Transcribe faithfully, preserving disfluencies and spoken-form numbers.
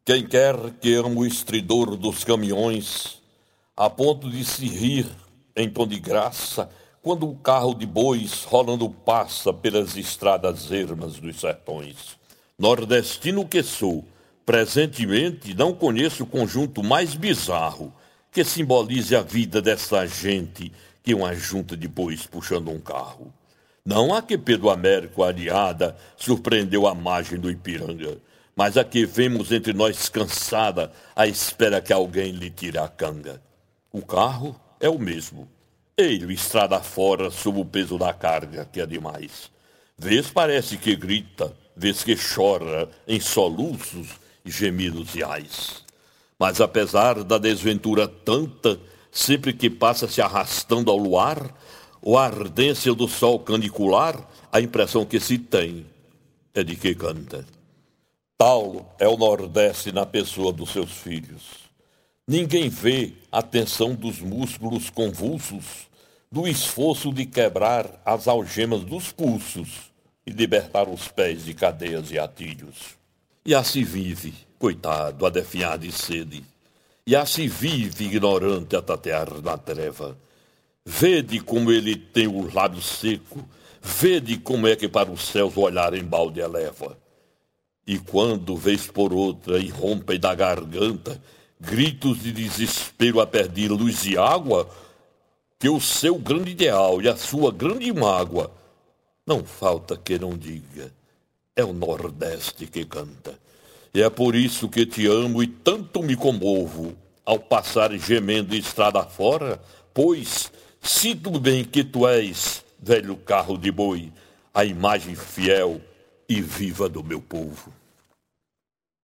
Quem quer que ame o estridor dos caminhões, a ponto de se rir em tom de graça, quando o carro de bois rolando passa pelas estradas ermas dos sertões. Nordestino que sou, presentemente não conheço o conjunto mais bizarro que simbolize a vida dessa gente que uma junta de bois puxando um carro. Não a que Pedro Américo Ariada surpreendeu à margem do Ipiranga, mas a que vemos entre nós cansada à espera que alguém lhe tire a canga. O carro é o mesmo. Ele estrada fora sob o peso da carga, que é demais. Vês parece que grita, vês que chora em soluços e gemidos reais. Mas apesar da desventura tanta, sempre que passa se arrastando ao luar, ou a ardência do sol canicular, a impressão que se tem é de que canta. Tal é o Nordeste na pessoa dos seus filhos. Ninguém vê a tensão dos músculos convulsos, do esforço de quebrar as algemas dos pulsos e libertar os pés de cadeias e atilhos. E assim vive, coitado, a definhar de sede. E assim vive, ignorante, a tatear na treva. Vede como ele tem o lábio seco, vede como é que para os céus o olhar em balde eleva. E quando, vez por outra, irrompem da garganta gritos de desespero a pedir luz e água, que o seu grande ideal e a sua grande mágoa, não falta que não diga, é o Nordeste que canta. E é por isso que te amo e tanto me comovo ao passar gemendo estrada fora, pois sinto bem que tu és, velho carro de boi, a imagem fiel e viva do meu povo.